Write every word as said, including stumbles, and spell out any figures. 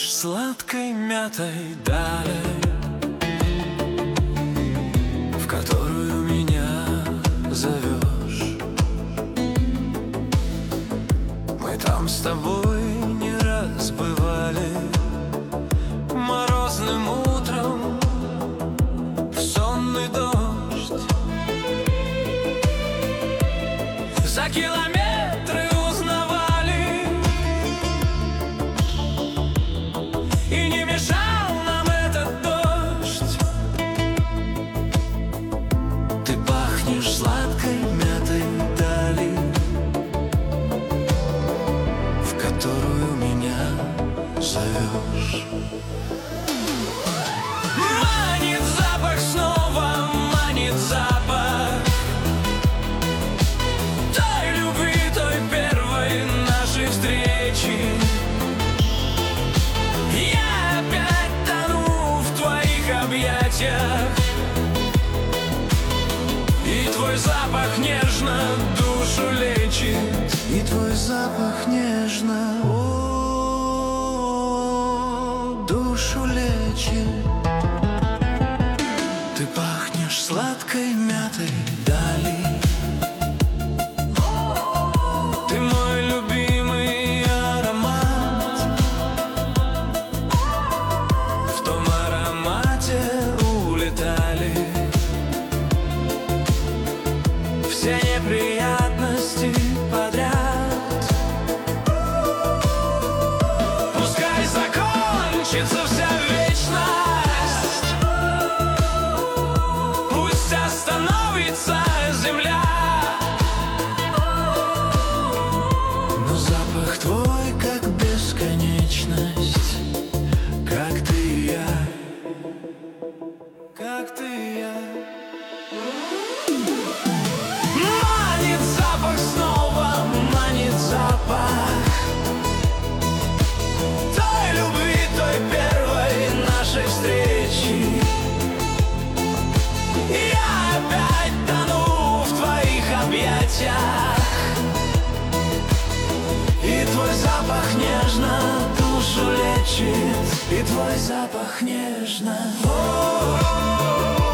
пахнешь сладкой мятой далее, в которую меня зовешь. Мы там с тобой не раз бывали морозным утром в сонный дождь. За километры узнавали, и не мешал нам этот дождь. Ты пахнешь сладкой мятой дали, в которую меня зовешь. Манит запах снова, манит запах той любви, той первой нашей встречи. Я опять тону в твоих объятиях, и твой запах нежно душу лечит, и твой запах нежно, о, душу лечит. Ты пахнешь сладкой мятой дали, ты мой любимый аромат. В том аромате улетали все неприятности подряд. Пускай закончится вся вечность, пусть остановится земля, но запах твой как бесконечность, как ты и я, как ты и я. Манит запах снова, манит запах той любви, той первой нашей встречи. Я опять тону в твоих объятиях, и твой запах нежно душу лечит, и твой запах нежно, о-о-о.